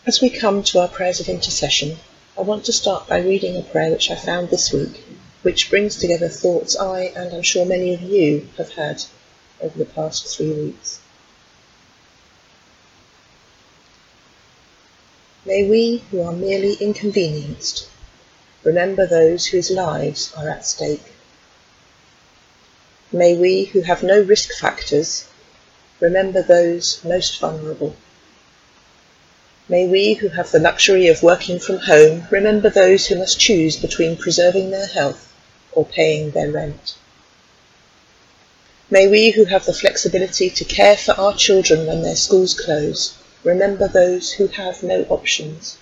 As we come to our prayers of intercession, I want to start by reading a prayer which I found this week, which brings together thoughts I, and I'm sure many of you, have had over the past 3 weeks. May we who are merely inconvenienced remember those whose lives are at stake. May we who have no risk factors remember those most vulnerable. May we who have the luxury of working from home remember those who must choose between preserving their health or paying their rent. May we who have the flexibility to care for our children when their schools close remember those who have no options.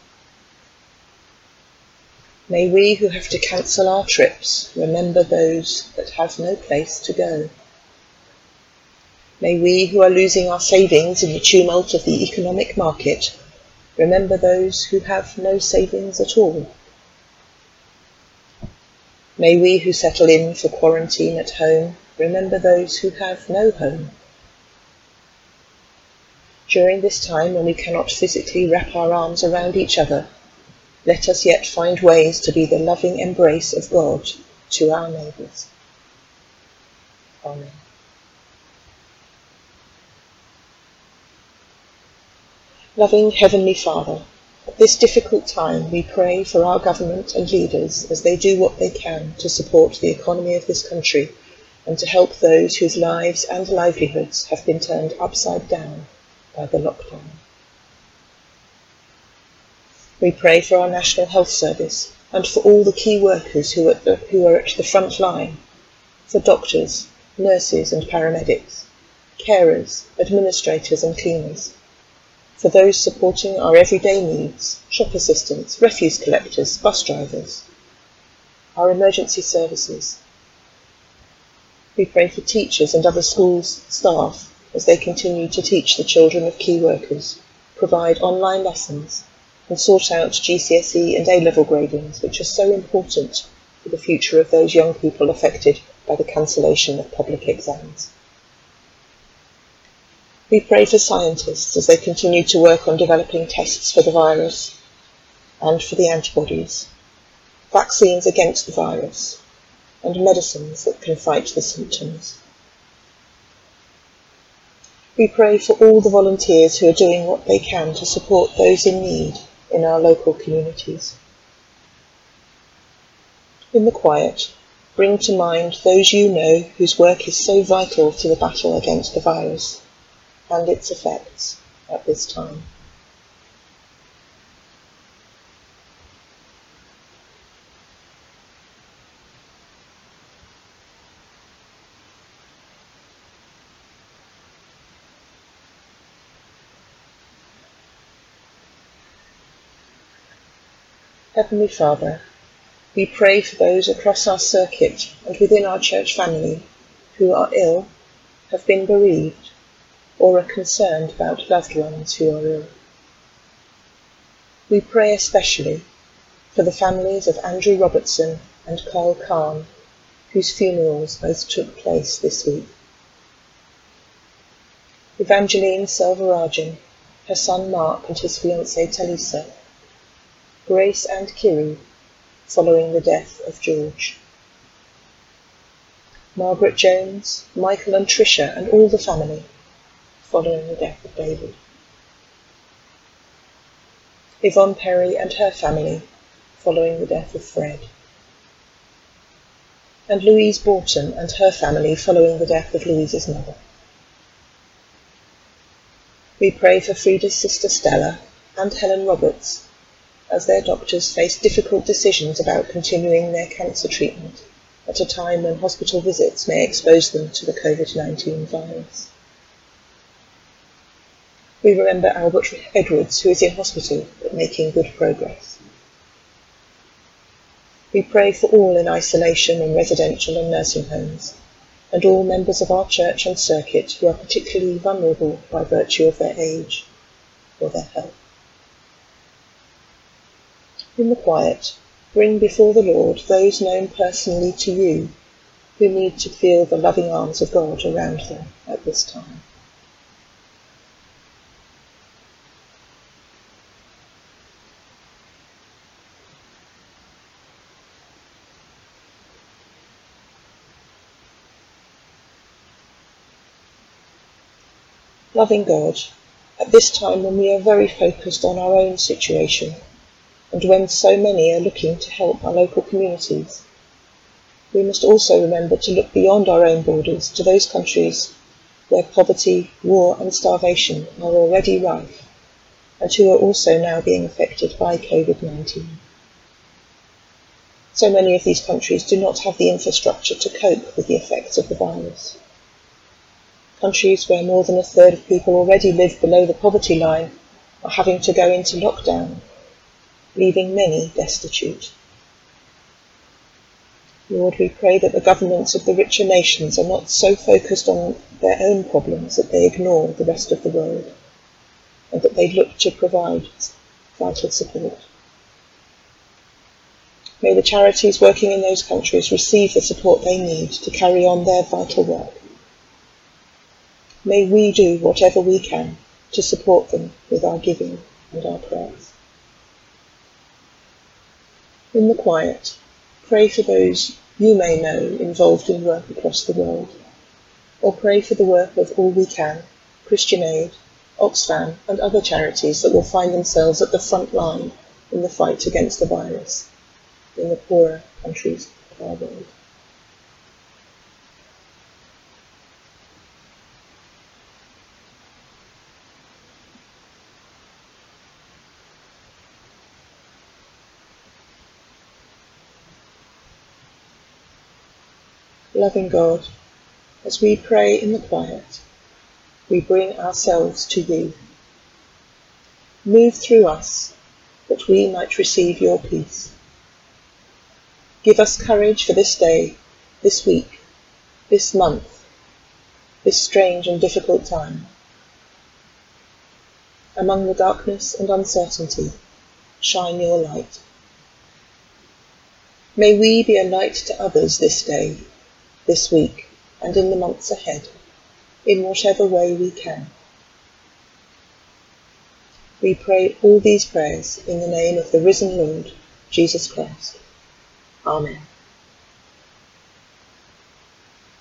May we who have to cancel our trips remember those that have no place to go. May we who are losing our savings in the tumult of the economic market remember those who have no savings at all. May we who settle in for quarantine at home remember those who have no home. During this time when we cannot physically wrap our arms around each other, let us yet find ways to be the loving embrace of God to our neighbours. Amen. Loving Heavenly Father, at this difficult time we pray for our government and leaders as they do what they can to support the economy of this country and to help those whose lives and livelihoods have been turned upside down by the lockdown. We pray for our National Health Service and for all the key workers who are at the front line, for doctors, nurses and paramedics, carers, administrators and cleaners, for those supporting our everyday needs, shop assistants, refuse collectors, bus drivers, our emergency services. We pray for teachers and other schools' staff as they continue to teach the children of key workers, provide online lessons, and sort out GCSE and A-level gradings, which are so important for the future of those young people affected by the cancellation of public exams. We pray for scientists as they continue to work on developing tests for the virus and for the antibodies, vaccines against the virus, and medicines that can fight the symptoms. We pray for all the volunteers who are doing what they can to support those in need in our local communities. In the quiet, bring to mind those you know whose work is so vital to the battle against the virus and its effects at this time. Heavenly Father, we pray for those across our circuit and within our church family who are ill, have been bereaved, or are concerned about loved ones who are ill. We pray especially for the families of Andrew Robertson and Carl Kahn, whose funerals both took place this week. Evangeline Selvarajan, her son Mark and his fiancée Talisa, Grace and Kiri, following the death of George. Margaret Jones, Michael and Tricia and all the family, following the death of David. Yvonne Perry and her family, following the death of Fred. And Louise Borton and her family, following the death of Louise's mother. We pray for Frida's sister Stella and Helen Roberts, as their doctors face difficult decisions about continuing their cancer treatment at a time when hospital visits may expose them to the COVID-19 virus. We remember Albert Edwards, who is in hospital but making good progress. We pray for all in isolation in residential and nursing homes, and all members of our church and circuit who are particularly vulnerable by virtue of their age or their health. In the quiet, bring before the Lord those known personally to you who need to feel the loving arms of God around them at this time. Loving God, at this time when we are very focused on our own situation, and when so many are looking to help our local communities, we must also remember to look beyond our own borders to those countries where poverty, war and starvation are already rife, and who are also now being affected by COVID-19. So many of these countries do not have the infrastructure to cope with the effects of the virus. Countries where more than a third of people already live below the poverty line are having to go into lockdown, leaving many destitute. Lord, we pray that the governments of the richer nations are not so focused on their own problems that they ignore the rest of the world, and that they look to provide vital support. May the charities working in those countries receive the support they need to carry on their vital work. May we do whatever we can to support them with our giving and our prayers. In the quiet, pray for those you may know involved in work across the world, or pray for the work of All We Can, Christian Aid, Oxfam and other charities that will find themselves at the front line in the fight against the virus in the poorer countries of our world. Loving God, as we pray in the quiet, we bring ourselves to you. Move through us, that we might receive your peace. Give us courage for this day, this week, this month, this strange and difficult time. Among the darkness and uncertainty, shine your light. May we be a light to others this day, this week, and in the months ahead, in whatever way we can. We pray all these prayers in the name of the risen Lord, Jesus Christ. Amen.